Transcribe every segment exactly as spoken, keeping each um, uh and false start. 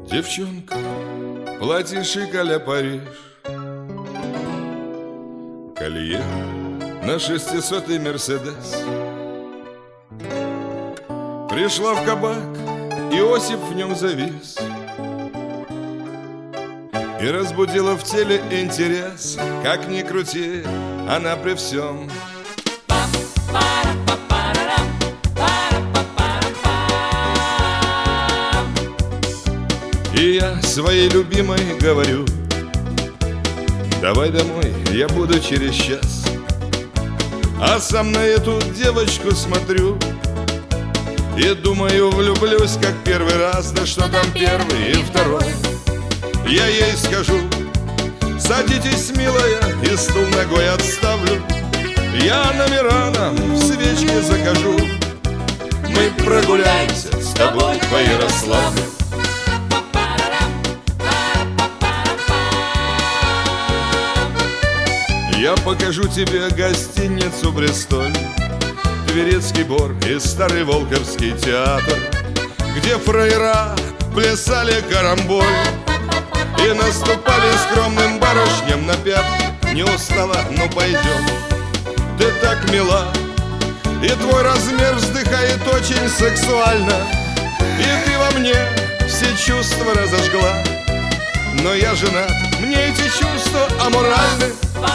Девчонка, платьишек а-ля Париж, колье на шестисотый Мерседес. Пришла в кабак, Иосиф в нем завис и разбудила в теле интерес. Как ни крути, она при всем. И я своей любимой говорю: давай домой, я буду через час. А сам на эту девочку смотрю и думаю, влюблюсь как первый раз. Да что там первый и второй. Я ей скажу: садитесь, милая, и стул ногой отставлю. Я номера нам в свечке закажу. Мы прогуляемся с тобой по Ярославлю. Я покажу тебе гостиницу Бристоль, Тверецкий бор и старый Волковский театр, где фраера плясали карамболь и наступали скромным барышням на пятки. Не устала, ну пойдем. Ты так мила, и твой размер вздыхает очень сексуально, и ты во мне все чувства разожгла. Но я женат, мне эти чувства аморальны.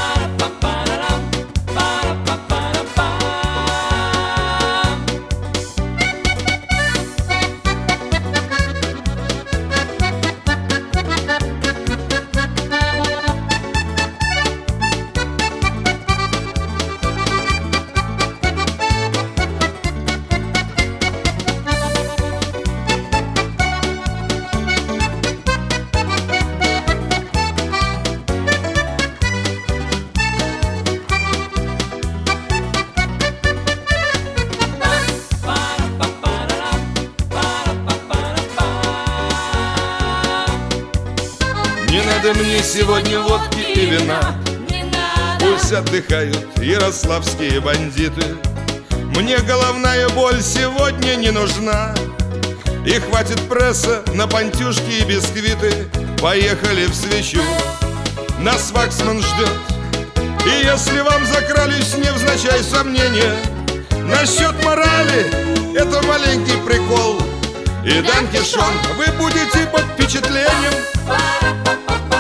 Не надо мне сегодня водки и вина, пусть отдыхают ярославские бандиты. Мне головная боль сегодня не нужна, и хватит пресса на пантюшки и бисквиты. Поехали в Свечу, нас Ваксман ждет. И если вам закрались невзначай сомнения насчет морали, это маленький прикол. И Дан Кишон, вы будете под впечатлением.